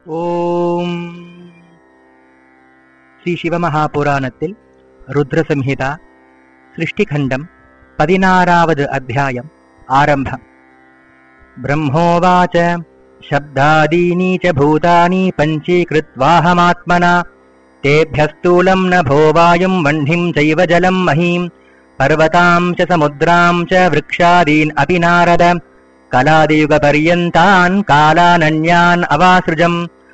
ഓം ശ്രീ ശിവമഹാപുരാണത്തിൽ രുദ്രസംഹിത സൃഷ്ടിഖണ്ഡം 16வது അധ്യായം ആരംഭം. ബ്രഹ്മോവാച ശബ്ദാദീനി ച ഭൂതാനി പഞ്ചീകൃത്വാഹമാത്മനാ തേഭ്യഃ നഭോ വായും വഹ്നിം ചൈവ ജലം മഹീം പർവതാം ച സമുദ്രാം ച വൃക്ഷാദീൻ അപി നാരദ കലാദിയുഗപര്യന്താൻ കാലാനന്യാൻ അവാസൃജം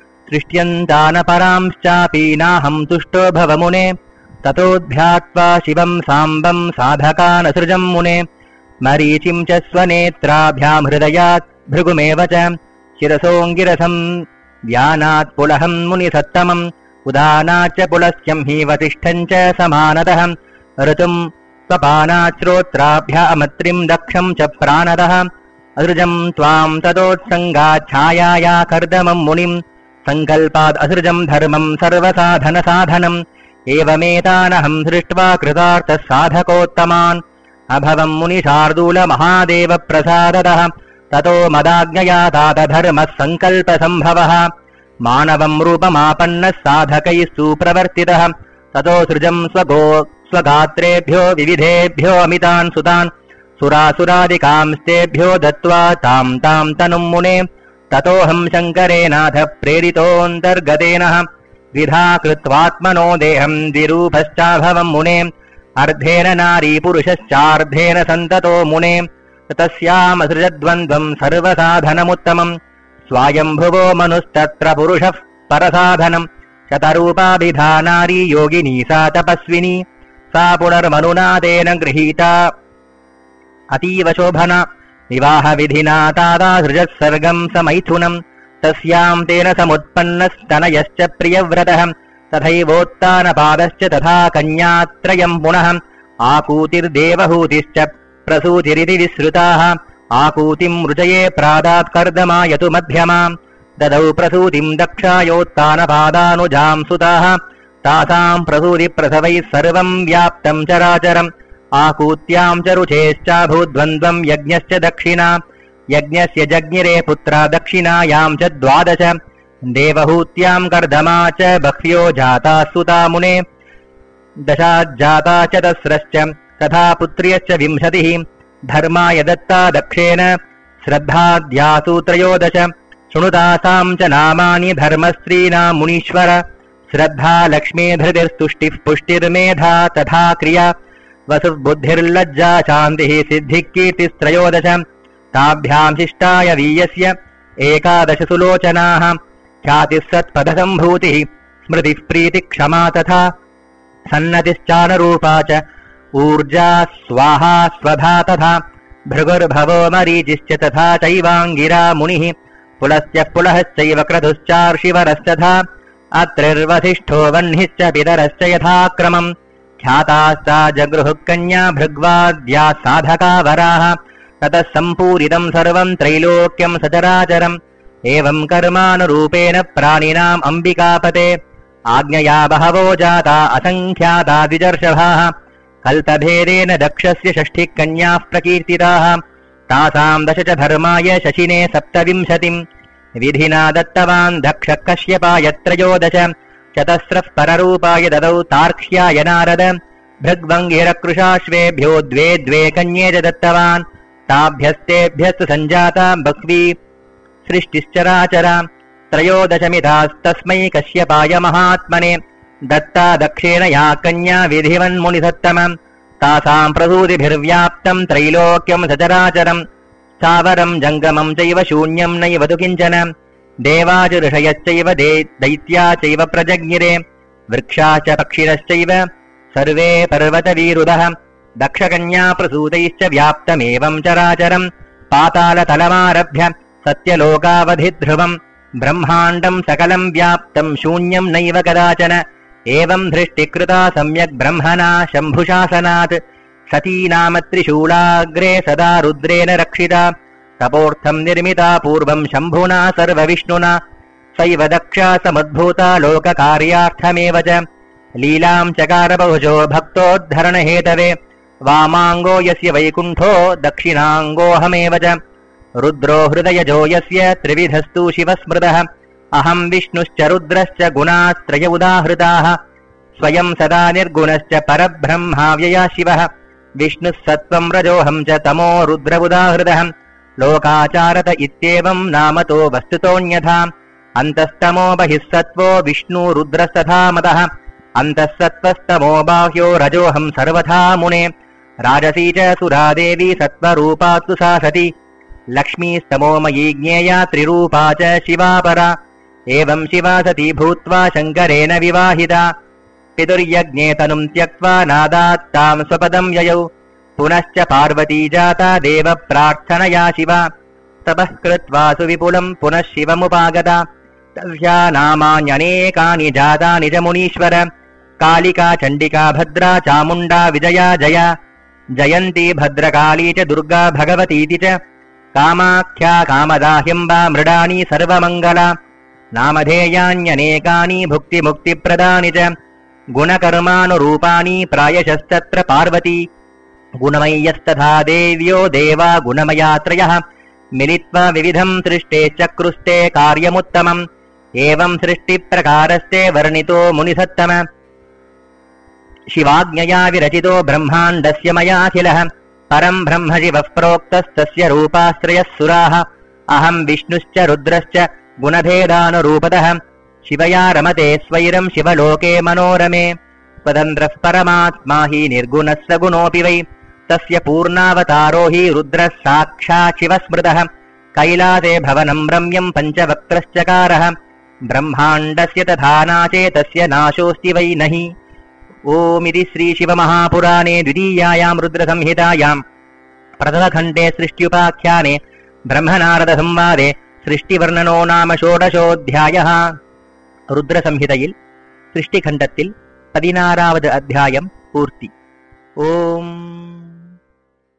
സൃഷ്ട്യന്താനപരാംശ്ചാപി നാഹം തുഷ്ടോ ഭവമുനെ തതോധ്യാത്വാ ശിവം സാംബം സാധകാനസൃജം മുനെ മരീചിം ച സ്വനേത്രാഭ്യാം ഹൃദയാത് ഭൃഗുമേവ ച ശിരസോऽംഗിരസം വ്യാനാത് പുലഹം മുനിസത്തമം ഉദാനാച്ച പുലസ്യം ഹി വസിഷ്ഠം ച സമാനതഃ ഋതും സ്വപാനാത് ശ്രോത്രാഭ്യാമത്രിം ദക്ഷം ച പ്രാണതഃ അസൃജം ത്വാം തദോത്സംഗാത് ഛായായാ കർദമം മുനിം സങ്കൽപാദ് അസൃജം ധർമ്മം സർവസാധനസാധനം ഏവമേതാനഹം ദൃഷ്ട്വാ കൃതാർത്ഥ സാധകോത്തമാൻ അഭവം മുനിശാർദൂല മഹാദേവ പ്രസാദതഃ തതോ മദാജ്ഞയാ താതധർമ്മ സങ്കൽപ സംഭവഃ മാനവം രൂപമാപന്ന സാധകൈസ്തു പ്രവർത്തിതഃ തതോ സൃജം സ്വഗാത്രേഭ്യോ വിവിധേഭ്യോ അമിതാൻ സുതാൻ സുരാസുരാദികാംസ്തേഭ്യോ ദത്വാ താം താം തനും മുനെ തതോഹം ശങ്കരേനാഥ പ്രേരിതോऽന്തർഗതേന വിധാ കൃത്വാത്മനോ ദേഹം ദ്വിരൂപശ്ചാഭവം മുനെ അർദ്ധേന നാരീ പുരുഷശ്ചാർദ്ധേന സന്തതോ മുനെ തസ്യാമസൃജദ്വന്ദ്വം സർവസാധനമുത്തമം സ്വായംഭുവോ മനുസ്തത്ര പുരുഷഃ പരസാധനം ശതരൂപാഭിധാ നാരീ യോഗിനി സാ തപസ്വിനി സാ പുനർമനുനാദേന ഗൃഹീതാ അതീവ ശോഭന വിവാഹ വിധിനാ താദാസൃജത് സർഗം സമൈഥുനം തസ്യാം തേന സമുത്പന്നസ്തനയശ്ച പ്രിയവ്രതഃ തഥൈവോത്ഥാനപാദശ്ച തഥാ കന്യാത്രയം പുനഃ ആകൂതിർദേവഹൂതിശ്ച പ്രസൂതിരിതി വിശ്രുതാഃ ആകൂതിം രുചയേ പ്രാദാത് കർദമായതു മധ്യമാം ദദൗ പ്രസൂതിം ദക്ഷായോത്ഥാനപാദാനുജാം സുതാഃ താസാം പ്രസൂതി പ്രസവൈः സർവം വ്യാപ്തം ചരാചരം ആകൂത്യാം ച രുചേശ്ചാഭൂദ്വന്ദ്വം യജ്ഞശ്ച ദക്ഷിണാ യജ്ഞസ്യ ജജ്ഞിരേ പുത്ര ദക്ഷിണായാം ച ദ്വാദശ ദേവഹൂത്യാം കർദമാ ച ബഹ്വ്യോ ജാതാ സുതാ മുനെ ദശാജാതാ ചതസ്രശ്ച തഥാ പുത്ര്യശ്ച വിംശതിഃ ധർമായ ദത്താ ദക്ഷേന ശ്രദ്ധാദ്യാസു ത്രയോദശ ശൃണുതാസാം ച നാമാനി ധർമ്മസ്ത്രീണാം മുനീശ്വര ശ്രദ്ധാ ലക്ഷ്മീ ധൃതിർത്തുഷ്ടിഃ പുഷ്ടിർമേധാ തഥാ ക്രിയാ വസുബുദ്ധിർലജ്ജാ ശാന്തിഃ സിദ്ധിഃ കീർത്തിസ്ത്രയോദശ താഭ്യാം ശിഷ്ടായ വീയസ്യ ഏകാദശ സുലോചനാഃ ഖ്യാതിഃ സത്പദസംഭൂതിഃ സ്മൃതിഃ പ്രീതിഃ ക്ഷമാ തഥാ സന്നതിശ്ചാനരൂപാ ച ഊർജാ സ്വാഹാ സ്വധാ തഥാ ഭൃഗുർഭവോ മരീചിശ്ച തഥാ ചൈവാംഗിരാ മുനിഃ പുലസ്ത്യ പുലഹശ്ചൈവ ക്രതുശ്ചാർഷിവരस्तथा അത്രിർവസിഷ്ഠോ വह्निश्च പിതരश्च യഥാക്രമം ख्यातास्ता जगृहुः कन्या भृग्वाद्या साधका वराः ततः सम्पूरितं सर्वं त्रैलोक्यं सचराचरम् एवं कर्मानुरूपेण प्राणिनाम् अम्बिकापते आज्ञया बहवो जाता असङ्ख्याता द्विजर्षभाः कल्पभेदेन दक्षस्य 6 कन्याः प्रकीर्तिताः तासां 10 च धर्माय शशिने 27 विधिना दत्तवान् दक्षः कश्यपाय 13 चतस्रः पररूपाय ददौ तार्क्ष्याय नारद भृग्वङ्गिरकृशाश्वेभ्यो 2 कन्ये च दत्तवान् ताभ्यस्तेभ्यस्तु सञ्जाता बह्वी सृष्टिश्चराचरा 13 कश्यपाय महात्मने दत्ता दक्षेण या कन्या विधिवन्मुनिसत्तमम् तासां प्रसूतिभिर्व्याप्तं त्रैलोक्यं सचराचरं स्थावरं जङ्गमं चैव शून्यं नैव तु किञ्चन देवाजुऋषयश्चैव दैत्या चैव प्रजज्ञिरे वृक्षा च पक्षिणश्चैव सर्वे पर्वतवीरुधः दक्षकन्या प्रसूतैश्च व्याप्तमेवं चराचरं पातालतलमारभ्य सत्यलोकावधिध्रुवं ब्रह्माण्डं सकलं व्याप्तं शून्यं नैव कदाचन एवं दृष्टिकृता सम्यक् ब्रह्मणा शम्भुशासनात् सती नाम त्रिशूलाग्रे सदा रुद्रेण रक्षिता तपोर्थं निर्मिता पूर्वं शम्भुना सर्वविष्णुना सैव दक्षा समुद्भूता लोककार्यार्थमेव च लीलां चकार बहुशो भक्तोद्धरणहेतवे वामाङ्गो यस्य वैकुण्ठो दक्षिणाङ्गोऽहमेव च रुद्रो हृदयजो यस्य त्रिविधस्तु शिवस्मृतः अहं विष्णुश्च रुद्रश्च गुणास्त्रय उदाहृताः स्वयं सदा निर्गुणश्च परब्रह्माव्ययः शिवः विष्णुः सत्त्वं रजोऽहं च तमो रुद्र उदाहृतः लोकाचारत इत्येवं नामतो वस्तुतोऽन्यथा अन्तस्तमो बहिः सत्त्वो विष्णु रुद्रस्तथा मतः अन्तः सत्त्वस्तमो बाह्यो रजोऽहं सर्वथा मुने राजसी च सुरा देवी सत्त्वरूपात्तु सा सती लक्ष्मीस्तमोमयी ज्ञेया त्रिरूपा च शिवा परा एवं शिवा सती भूत्वा शङ्करेण विवाहिता पितुर्यज्ञे तनुं त्यक्त्वा नादात्तां स्वपदं ययौ पुनश्च पार्वती जाता देवप्रार्थनया शिवा तपः कृत्वा सुविपुलं पुनः शिवमुपागता तस्या नामान्यनेकानि जातानि च मुनीश्वर कालिका चण्डिका भद्रा चामुण्डा विजया जया जयन्ती भद्रकाली च दुर्गा भगवतीति च कामाख्या कामदा ह्यम्बा मृडानी सर्वमङ्गला नामधेयान्यनेकानि भुक्तिमुक्तिप्रदानि च गुणकर्मानुरूपाणि प्रायशस्तत्र पार्वती गुणमय्यस्तथा देव्यो देवा गुणमयात्रयः मिलित्वा विविधं सृष्टे चक्रुस्ते कार्यमुत्तमम् एवं सृष्टिप्रकारस्ते वर्णितो मुनिसत्तम शिवाज्ञया विरचितो ब्रह्माण्डस्य मयाखिलः परं ब्रह्म शिवः प्रोक्तस्तस्य रूपाश्रयः सुराः अहं विष्णुश्च रुद्रश्च गुणभेदानुरूपतः शिवया रमते स्वैरं शिवलोके मनोरमे स्वतन्त्रः परमात्मा हि निर्गुणः सगुणोऽपि वै तस्य पूर्णावतारो हि रुद्रः साक्षात् शिवस्मृतः कैलासे भवनं रम्यं पञ्चवक्त्रश्चकारः ब्रह्माण्डस्य तथा नाचेतस्य नाशोऽस्ति वै नहि ओमिति श्रीशिवमहापुराणे द्वितीयायां रुद्रसंहितायां प्रथमखण्डे सृष्ट्युपाख्याने ब्रह्मनारदसंवादे सृष्टिवर्णनो नाम षोडशोऽध्यायः रुद्रसंहितയിൽ സൃഷ്ടിഖണ്ഡത്തിൽ 16வது അധ്യായം പൂർത്തി. ഓം